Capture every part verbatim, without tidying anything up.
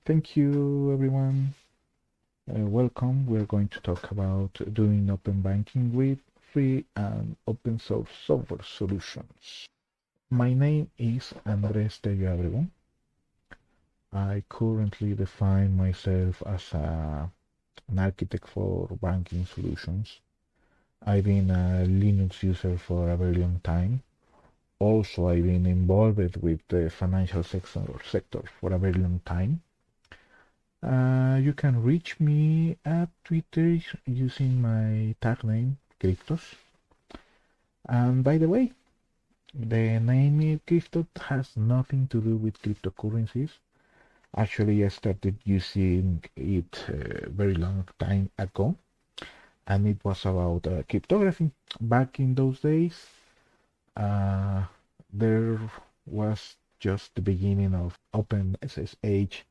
Thank you, everyone. Uh, welcome. We're going to talk about doing open banking with free and open source software solutions. My name is Andres Tello Abrego. I currently define myself as a, an architect for banking solutions. I've been a Linux user for a very long time. Also, I've been involved with the financial sector, sector for a very long time. Uh, you can reach me at Twitter using my tag name, Cryptos. And by the way, the name Crypto has nothing to do with cryptocurrencies. Actually, I started using it a very long time ago, and it was about uh, cryptography. Back in those days, uh, there was just the beginning of OpenSSH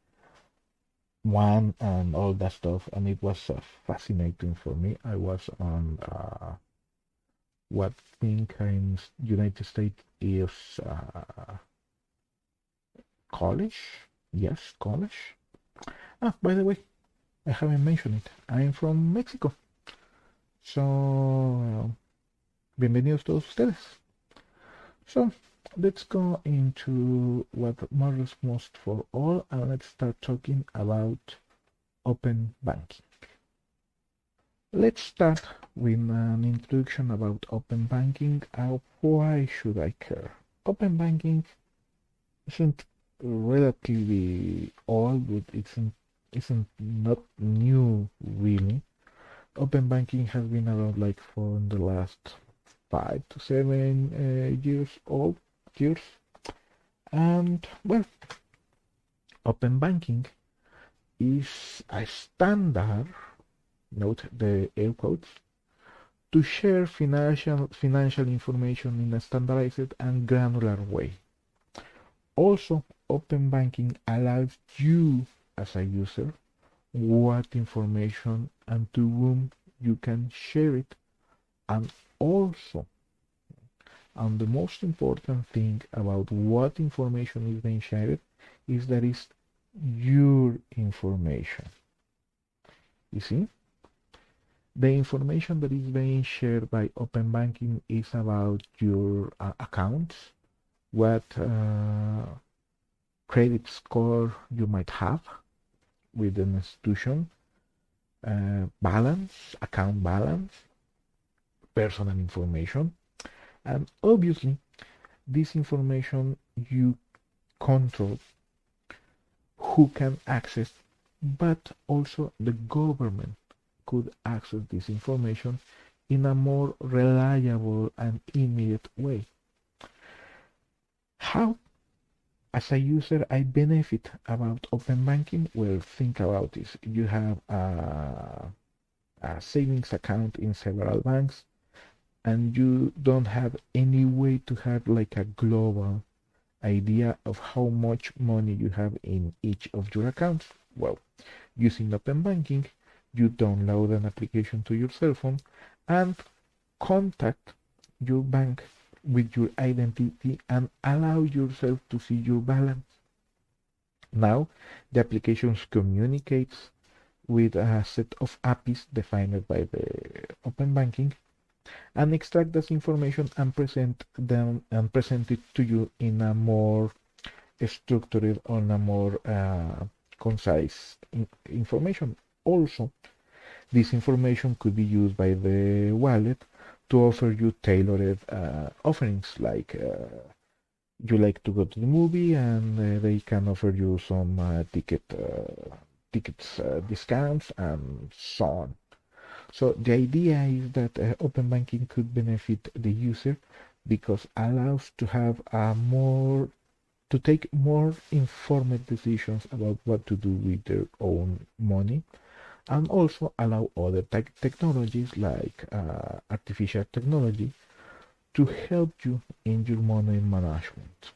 one and all that stuff, and it was uh, fascinating for me. I was on uh, what I think in United States is uh, college. Yes, college. Ah, by the way, I haven't mentioned it. I'm from Mexico. So, uh, bienvenidos todos ustedes. So, let's go into what matters most for all, and let's start talking about open banking. Let's start with an introduction about open banking. Uh, why should I care? Open banking isn't relatively old, but it's isn't not new really. Open banking has been around like for the last five to seven uh, years old years, and well, open banking is a standard. Note the air quotes to share financial financial information in a standardized and granular way. Also, open banking allows you as a user what information and to whom you can share it, and also, and the most important thing about what information is being shared is that it's your information. You see? The information that is being shared by open banking is about your uh, accounts, what uh, credit score you might have with an institution, uh, balance, account balance, personal information, and obviously this information you control who can access, but also the government could access this information in a more reliable and immediate way. How, as a user, I benefit about open banking? Well, think about this. You have a, a savings account in several banks, and you don't have any way to have like a global idea of how much money you have in each of your accounts. Well, using open banking, you download an application to your cell phone and contact your bank with your identity and allow yourself to see your balance. Now, the application communicates with a set of A P Is defined by the open banking and extract this information and present them and present it to you in a more structured, on a more uh, concise in information. Also, this information could be used by the wallet to offer you tailored uh, offerings, like uh, you like to go to the movie and uh, they can offer you some uh, ticket uh, tickets uh, discounts and so on. So the idea is that uh, open banking could benefit the user because allows to have a more to take more informed decisions about what to do with their own money, and also allow other te technologies like uh, artificial technology to help you in your money management.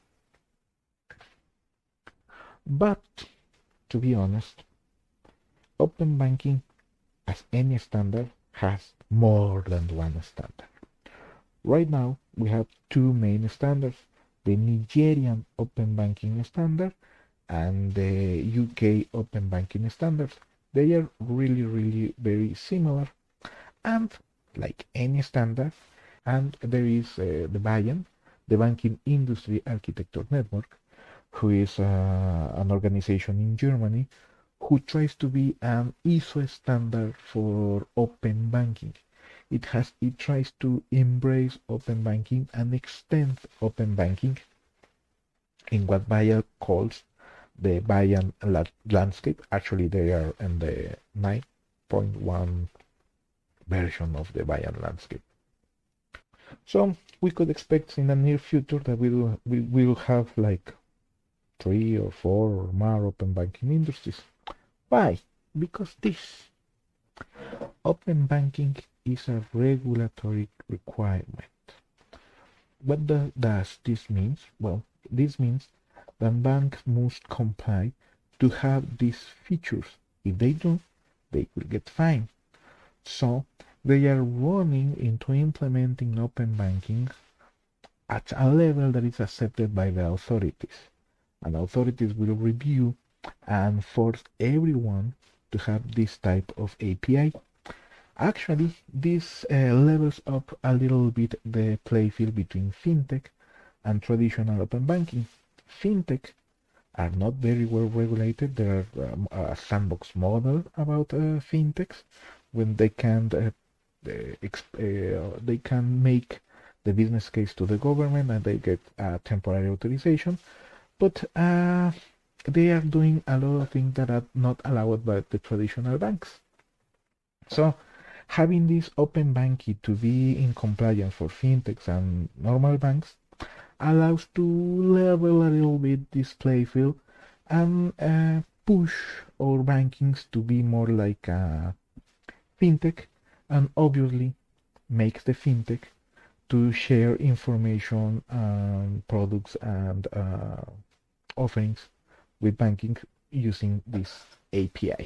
But to be honest, open banking, as any standard, has more than one standard. Right now, we have two main standards: the Nigerian Open Banking Standard and the U K open banking standards. They are really, really very similar, and like any standard, and there is uh, the B I A N, the Banking Industry Architecture Network, who is uh, an organization in Germany who tries to be an I S O standard for open banking. It has it tries to embrace open banking and extend open banking in what B I A N calls the B I A N la landscape. Actually, they are in the nine point one version of the B I A N landscape. So we could expect in the near future that we will we will have like three or four or more open banking industries. Why? Because this open banking is a regulatory requirement. What the, does this mean? Well, this means that banks must comply to have these features. If they do, they will get fined. So they are running into implementing open banking at a level that is accepted by the authorities. And authorities will review and force everyone to have this type of A P I. Actually, this uh, levels up a little bit the play field between fintech and traditional open banking. Fintech are not very well regulated. There are um, a sandbox model about uh, fintechs when they can uh, uh, they can make the business case to the government and they get a temporary authorization, but uh, they are doing a lot of things that are not allowed by the traditional banks. So having this open banking to be in compliance for fintechs and normal banks allows to level a little bit this play field and uh, push our bankings to be more like a fintech, and obviously makes the fintech to share information and products and uh, offerings with banking using these A P Is.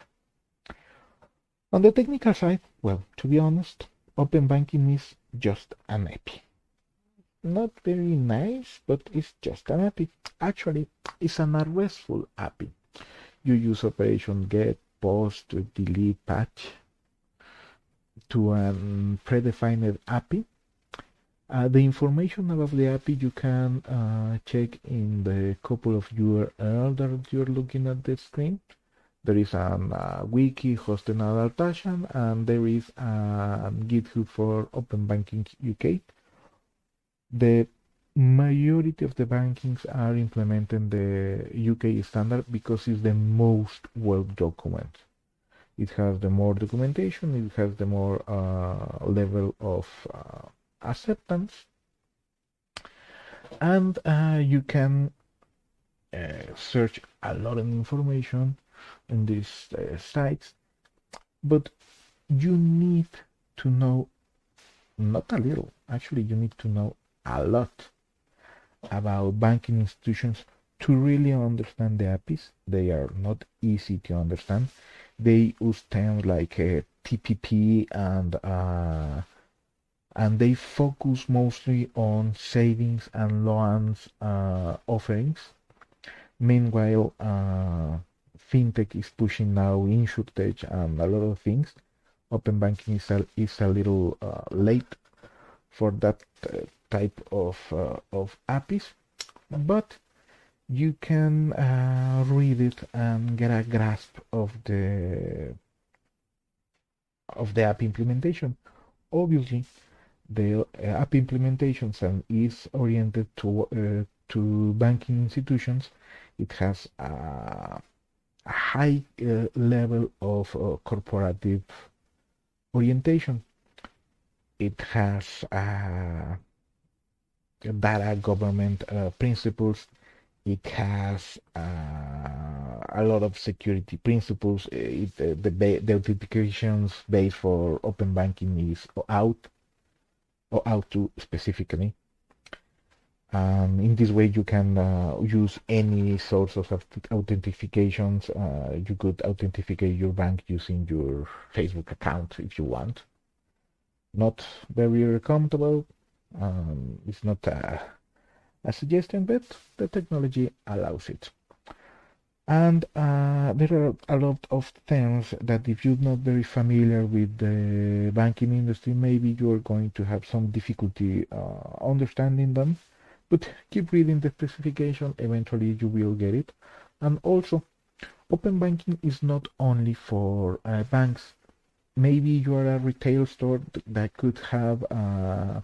On the technical side, well, to be honest, open banking is just an A P I. Not very nice, but it's just an A P I. Actually, it's an RESTful A P I. You use operation get, post, delete, patch to a predefined A P I. Uh, the information about the A P I you can uh, check in the couple of U R L that you're looking at the screen. There is a uh, wiki hosting adaptation, and there is a GitHub for Open Banking U K. The majority of the bankings are implementing the U K standard because it's the most well documented. It has the more documentation, it has the more uh, level of uh, acceptance, and uh, you can uh, search a lot of information in these uh, sites, but you need to know not a little, actually you need to know a lot about banking institutions to really understand the A P Is. They are not easy to understand. They use terms like uh, T P P and uh, and they focus mostly on savings and loans uh, offerings. Meanwhile, uh, fintech is pushing now insurtech and a lot of things. Open banking is a, is a little uh, late for that uh, type of uh, of A P Is, but you can uh, read it and get a grasp of the of the app implementation. Obviously, the uh, app implementations and is oriented to uh, to banking institutions. It has a, a high uh, level of uh, corporative orientation. It has uh, data government uh, principles. It has uh, a lot of security principles. It, uh, the, the authentications base for open banking is out or out to specifically. Um, in this way, you can uh, use any source of authentications. Uh, you could authenticate your bank using your Facebook account if you want. Not very recommendable. Um, it's not a, a suggestion, but the technology allows it. And uh, there are a lot of terms that if you're not very familiar with the banking industry, maybe you're going to have some difficulty uh, understanding them. But keep reading the specification, eventually you will get it. And also, open banking is not only for uh, banks. Maybe you are a retail store that could have uh,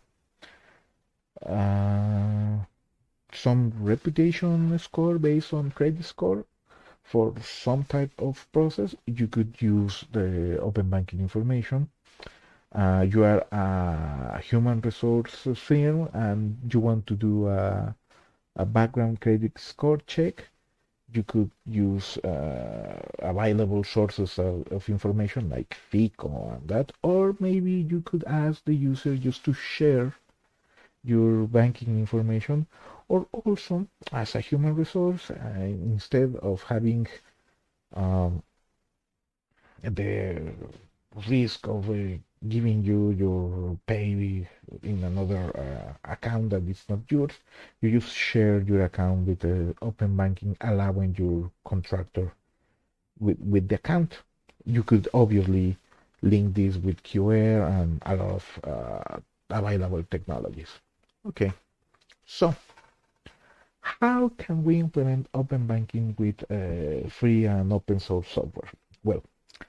uh, some reputation score based on credit score. For some type of process, you could use the open banking information. Uh, you are a human resources firm and you want to do a, a background credit score check. You could use uh, available sources of, of information like FICO and that, or maybe you could ask the user just to share your banking information, or also as a human resource, uh, instead of having um, the risk of uh, giving you your pay in another uh, account that is not yours, you just share your account with the open banking, allowing your contractor with, with the account. You could obviously link this with Q R and a lot of uh, available technologies. Okay, so how can we implement open banking with uh, free and open source software? Well,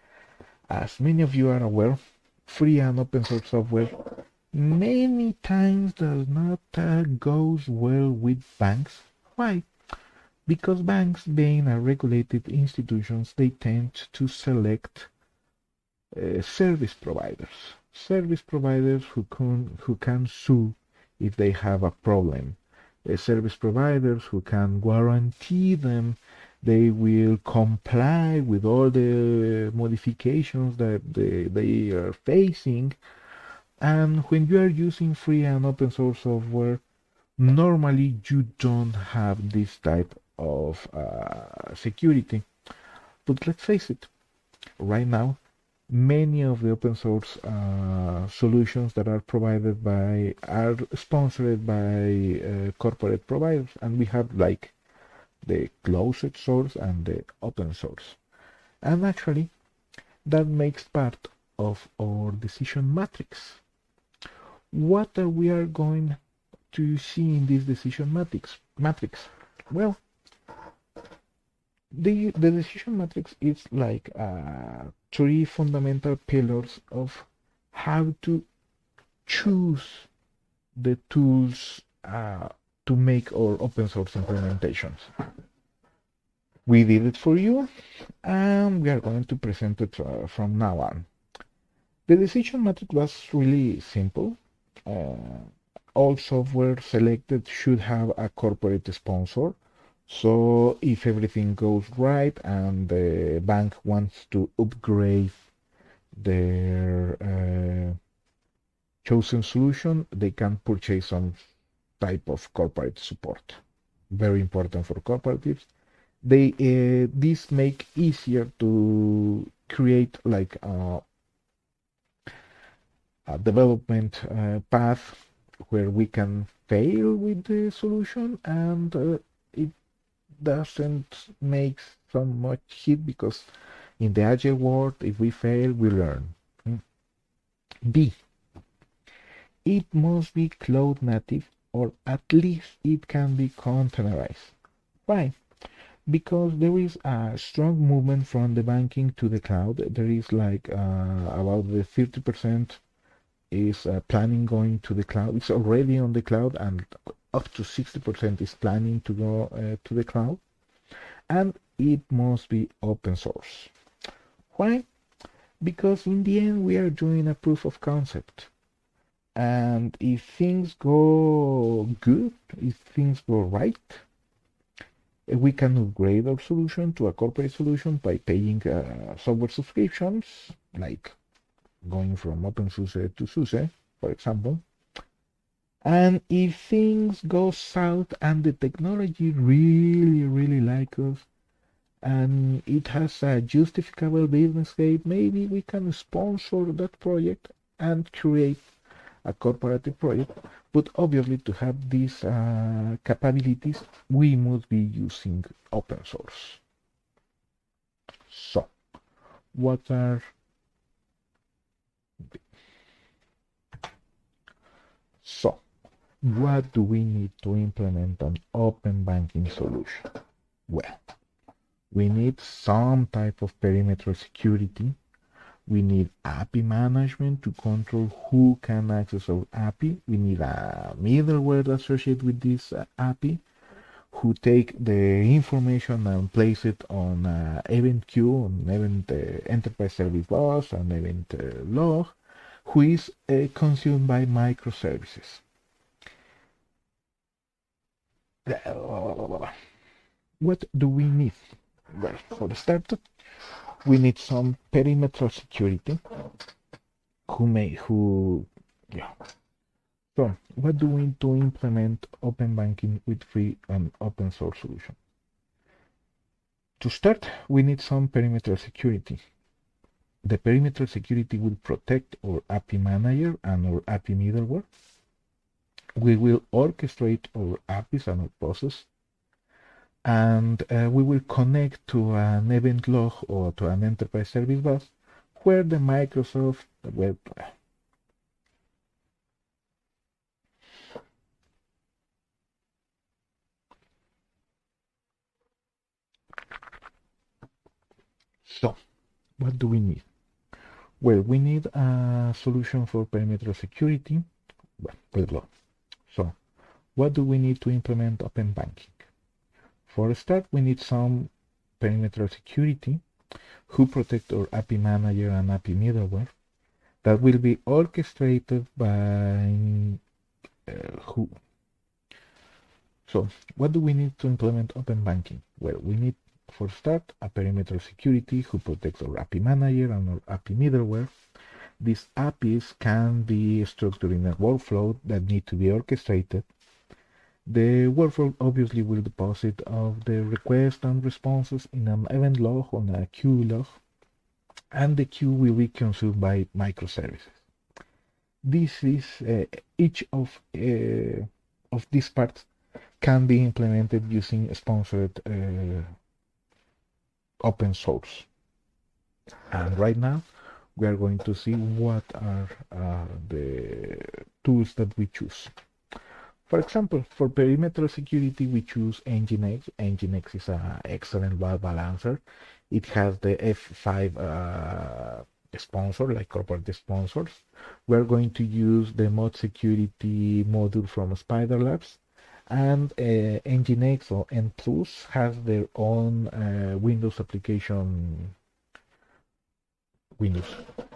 as many of you are aware, free and open source software many times does not uh, goes well with banks. Why? Because banks, being a regulated institutions, they tend to select uh, service providers. Service providers who can who can sue if they have a problem. Uh, service providers who can guarantee them they will comply with all the modifications that they, they are facing. And when you are using free and open source software, normally you don't have this type of uh, security. But let's face it, right now, many of the open source uh, solutions that are provided by are sponsored by uh, corporate providers, and we have like the closed source and the open source. And actually, that makes part of our decision matrix. What are we are going to see in this decision matrix? Matrix. Well, the the decision matrix is like uh, three fundamental pillars of how to choose the tools uh, to make our open source implementations. We did it for you, and we are going to present it uh, from now on. The decision matrix was really simple. Uh, all software selected should have a corporate sponsor. So if everything goes right and the bank wants to upgrade their uh, chosen solution, they can purchase some type of corporate support. Very important for cooperatives. They uh, this make easier to create like a, a development uh, path where we can fail with the solution, and uh, it doesn't make so much hit, because in the agile world, if we fail, we learn. B, it must be cloud native, or at least it can be containerized. Why? Because there is a strong movement from the banking to the cloud. There is like uh, about the thirty percent is uh, planning going to the cloud. It's already on the cloud, and up to sixty percent is planning to go uh, to the cloud. And it must be open source. Why? Because in the end we are doing a proof of concept. And if things go good, if things go right, we can upgrade our solution to a corporate solution by paying uh, software subscriptions, like going from OpenSUSE to SUSE, for example. And if things go south and the technology really, really like us, and it has a justifiable business case, maybe we can sponsor that project and create a corporate project. But obviously, to have these uh, capabilities, we must be using open source. So, what are so what do we need to implement an open banking solution? Well, we need some type of perimeter security. We need A P I management to control who can access our A P I. We need a middleware associated with this uh, A P I who take the information and place it on uh, event queue, on event uh, enterprise service bus, and event uh, log, who is uh, consumed by microservices. What do we need? Well, for the start, we need some perimeter security. Who may who yeah. So, what do we need to implement open banking with free and open source solution? To start, we need some perimeter security. The perimeter security will protect our A P I manager and our A P I middleware. We will orchestrate our A P Is and our process, and uh, we will connect to an event log or to an enterprise service bus where the Microsoft web So, what do we need? Well, we need a solution for perimeter security. Well, blah, blah. So, what do we need to implement open banking? For a start, we need some perimeter security who protect our A P I manager and A P I middleware that will be orchestrated by uh, who. So, what do we need to implement open banking? Well, we need, for start, a perimeter security who protects our A P I manager and our A P I middleware. These A P Is can be structured in a workflow that need to be orchestrated. The workflow obviously will deposit of the request and responses in an event log on a queue log, and the queue will be consumed by microservices. This is uh, each of uh, of these parts can be implemented using sponsored uh, open source. And right now, we are going to see what are uh, the tools that we choose. For example, for perimeter security, we choose Nginx. Nginx is an excellent load balancer. It has the F five uh, sponsor, like corporate sponsors. We're going to use the mod security module from Spider Labs. And uh, Nginx or N Plus has their own uh, Windows application. Windows.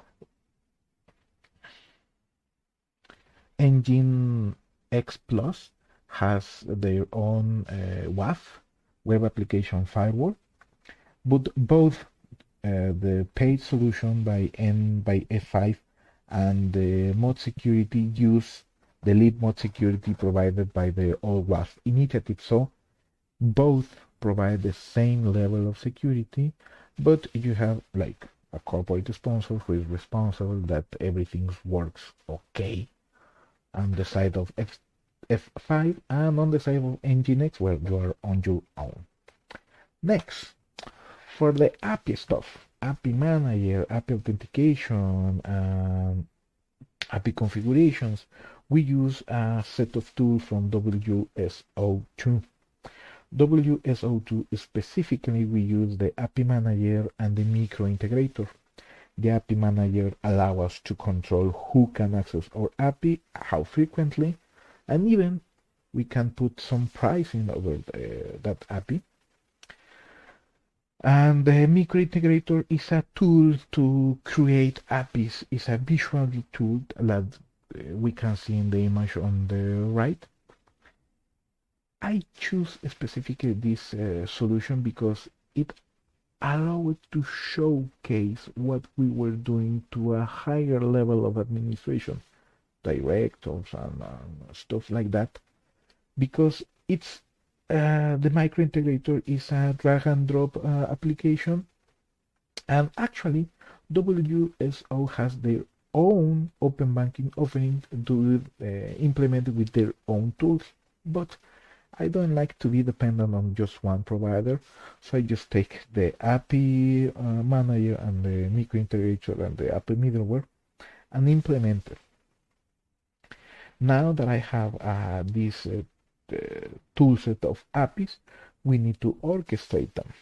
Nginx Plus has their own uh, W A F, Web Application Firewall, but both uh, the paid solution by N by F five and the mod security use the lead mod security provided by the All W A F initiative. So both provide the same level of security, but you have like a corporate sponsor who is responsible that everything works okay on the side of F F5 and on the side of Nginx where you are on your own. Next, for the A P I stuff, A P I manager, A P I authentication, um, A P I configurations, we use a set of tools from W S O two. W S O two specifically, we use the A P I manager and the micro integrator. The A P I manager allows us to control who can access our A P I, how frequently, and even we can put some pricing over the, that A P I. And the micro integrator is a tool to create A P Is. It's a visual tool that we can see in the image on the right. I choose specifically this uh, solution because it allowed to showcase what we were doing to a higher level of administration, directors and uh, stuff like that, because it's uh, the micro integrator is a drag and drop uh, application, and actually W S O has their own open banking offering to uh, implement with their own tools, but I don't like to be dependent on just one provider, so I just take the A P I uh, manager and the microintegrator and the A P I middleware and implement it. Now that I have uh, this uh, uh, tool set of A P Is, we need to orchestrate them.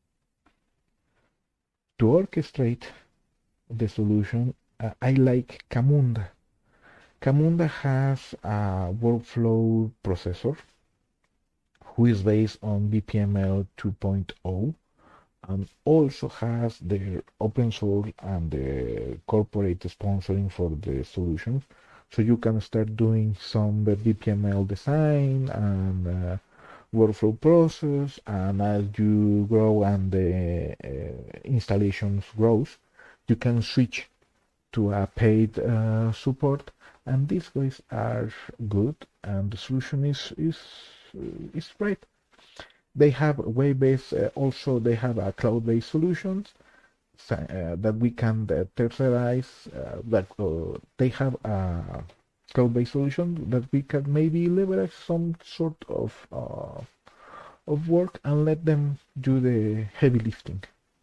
To orchestrate the solution, uh, I like Camunda. Camunda has a workflow processor who is based on B P M L two point oh and also has their open source and the corporate sponsoring for the solution. So you can start doing some B P M L design and uh, workflow process, and as you grow and the uh, installations grows, you can switch to a paid uh, support, and these guys are good, and the solution is is is great. They have web-based, uh, also they have a cloud-based solutions uh, that we can uh, tercerize. Uh, that uh, they have a cloud-based solution that we can maybe leverage some sort of uh, of work and let them do the heavy lifting.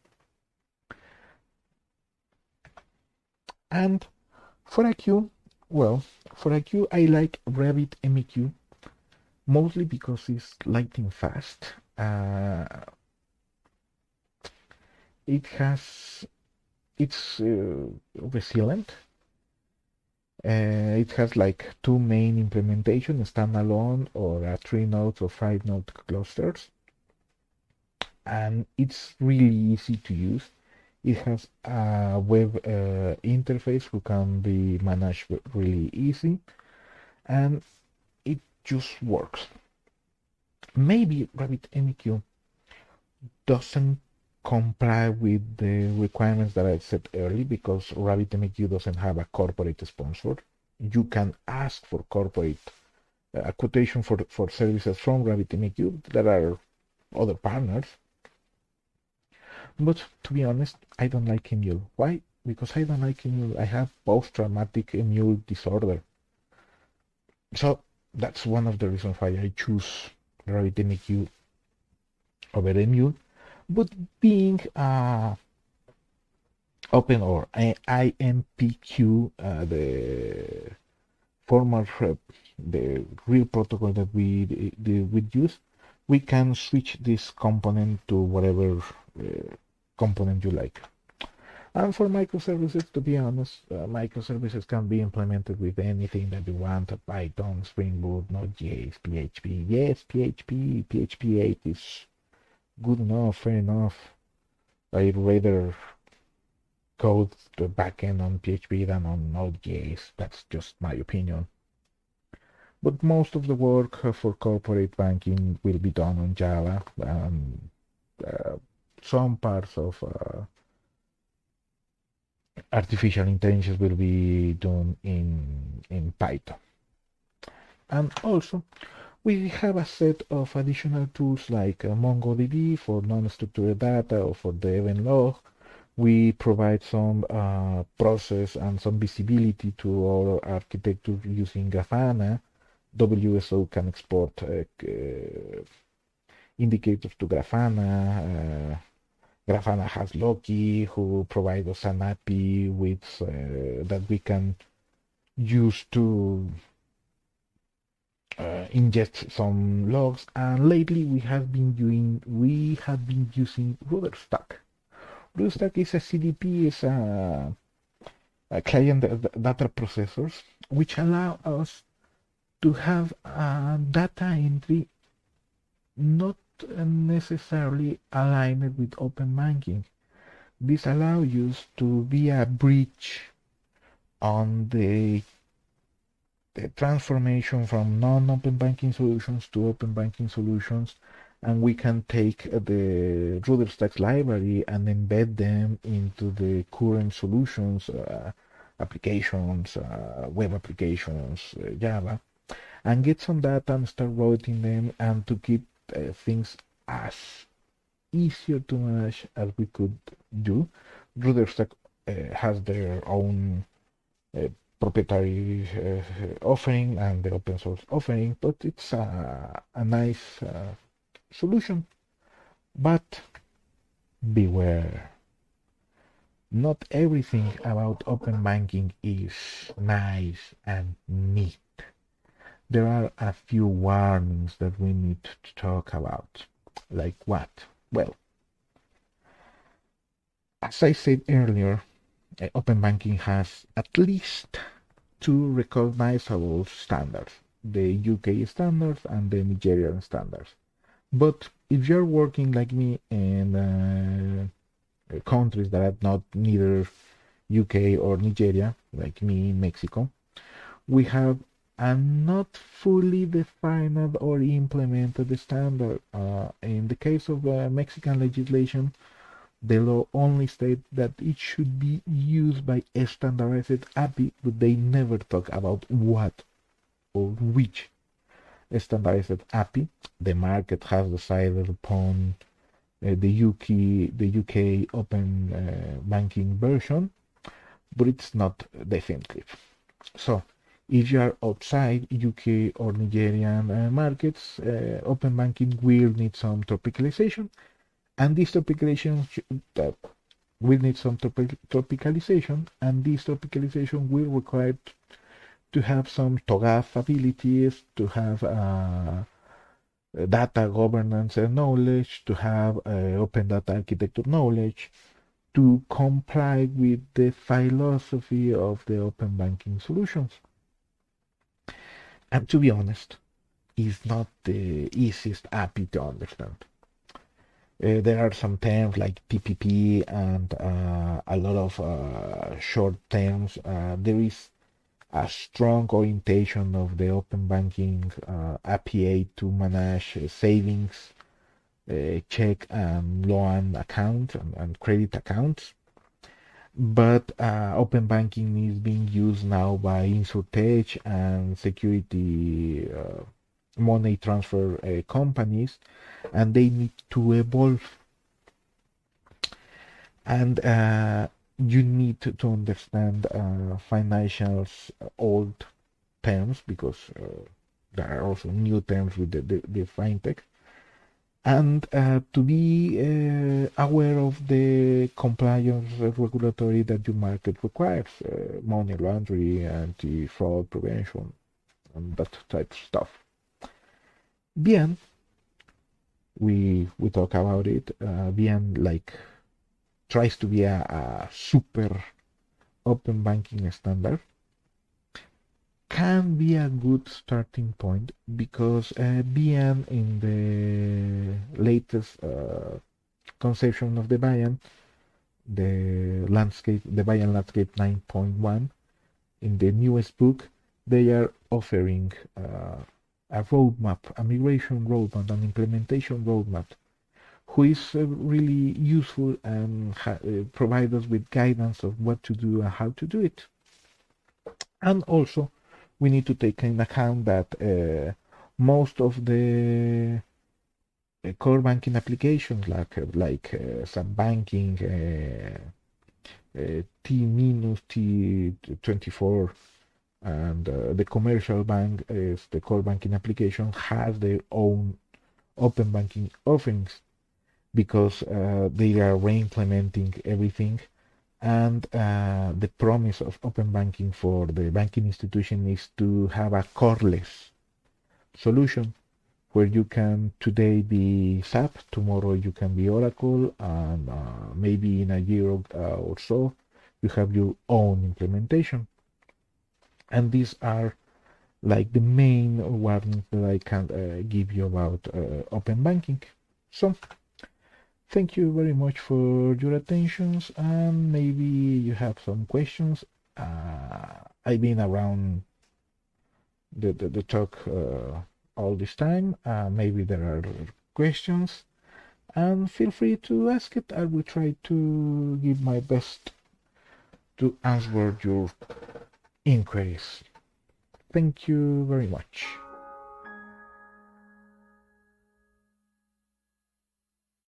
And for a queue, well, for a queue, I like RabbitMQ mostly because it's lightning fast. Uh, it has, it's uh, resilient. Uh, it has like two main implementations, standalone or a three nodes or five node clusters. And it's really easy to use. It has a web uh, interface who can be managed really easy, and it just works. Maybe RabbitMQ doesn't comply with the requirements that I said earlier because RabbitMQ doesn't have a corporate sponsor. You can ask for corporate uh, a quotation for for services from RabbitMQ. There are other partners. But to be honest, I don't like Emule. Why? Because I don't like Emule. I have post-traumatic Emule disorder. So that's one of the reasons why I choose RabbitMQ over Emule. But being uh, open or I M P Q, uh, the former, uh, the real protocol that we the, would use, we can switch this component to whatever uh, component you like. And for microservices, to be honest, uh, microservices can be implemented with anything that you want, Python, Spring Boot, Node.js, P H P. Yes, P H P, P H P eight is good enough, fair enough. I'd rather code the backend on P H P than on Node.js. That's just my opinion. But most of the work for corporate banking will be done on Java, and uh, some parts of uh, artificial intelligence will be done in in Python. And also, we have a set of additional tools like uh, MongoDB for non-structured data or for the event log. We provide some uh, process and some visibility to our architecture using Grafana. W S O can export uh, uh, indicators to Grafana. Uh, Grafana has Loki, who provides us an A P I with uh, that we can use to uh, ingest some logs. And lately, we have been doing we have been using RudderStack. RudderStack is a C D P, is a, a client data processors, which allow us to have a data entry not necessarily aligned with open banking. This allows you to be a bridge on the, the transformation from non-open banking solutions to open banking solutions, and we can take the RudderStack library and embed them into the current solutions, uh, applications, uh, web applications, uh, Java, and get some data and start routing them, and to keep uh, things as easier to manage as we could do. RudderStack uh, has their own uh, proprietary uh, offering and the open source offering, but it's a, a nice uh, solution. But beware, not everything about open banking is nice and neat. There are a few warnings that we need to talk about. Like what? Well, as I said earlier, uh, open banking has at least two recognizable standards, the U K standards and the Nigerian standards. But if you're working like me in uh, countries that are not neither U K or Nigeria, like me in Mexico, we have a not fully defined or implemented standard. Uh, in the case of uh, Mexican legislation, the law only states that it should be used by a standardized A P I, but they never talk about what or which standardized A P I. The market has decided upon uh, the U K the U K open uh, banking version, but it's not definitive. So if you are outside U K or Nigerian uh, markets, uh, open banking will need some tropicalization, and this tropicalization uh, will need some tropi tropicalization, and this tropicalization will require to have some TOGAF abilities, to have uh, data governance knowledge, to have uh, open data architecture knowledge, to comply with the philosophy of the open banking solutions. And to be honest, it's not the easiest A P I to understand. Uh, there are some terms like T P P and uh, a lot of uh, short terms. Uh, there is a strong orientation of the open banking uh, A P I to manage uh, savings, uh, check and loan account and, and credit accounts. But uh, open banking is being used now by InsurTech and security uh, money transfer uh, companies, and they need to evolve. And uh, you need to, to understand uh, financials old terms, because uh, there are also new terms with the, the, the fintech, and uh, to be uh, aware of the compliance regulatory that your market requires, uh, money laundering, anti-fraud prevention, and that type of stuff. Bien, we we talk about it. Uh, Bien like tries to be a, a super open banking standard. Can be a good starting point, because uh, Bien in the latest uh, conception of the Bayern, the landscape, the Bayern landscape nine point one, in the newest book, they are offering uh, a roadmap, a migration roadmap, an implementation roadmap, who is uh, really useful and uh, provide us with guidance of what to do and how to do it. And also, we need to take in account that uh, most of the uh, core banking applications, like uh, like uh, some banking, uh, uh, T minus T twenty-four, and uh, the commercial bank is the core banking application, has their own open banking offerings, because uh, they are re-implementing everything. And uh, the promise of open banking for the banking institution is to have a coreless solution, where you can today be S A P, tomorrow you can be Oracle, and uh, maybe in a year uh, or so you have your own implementation. And these are like the main warnings that I can uh, give you about uh, open banking. So thank you very much for your attentions, and maybe you have some questions. Uh, I've been around the, the, the talk uh, all this time. Uh, maybe there are questions, and feel free to ask it. I will try to give my best to answer your inquiries. Thank you very much.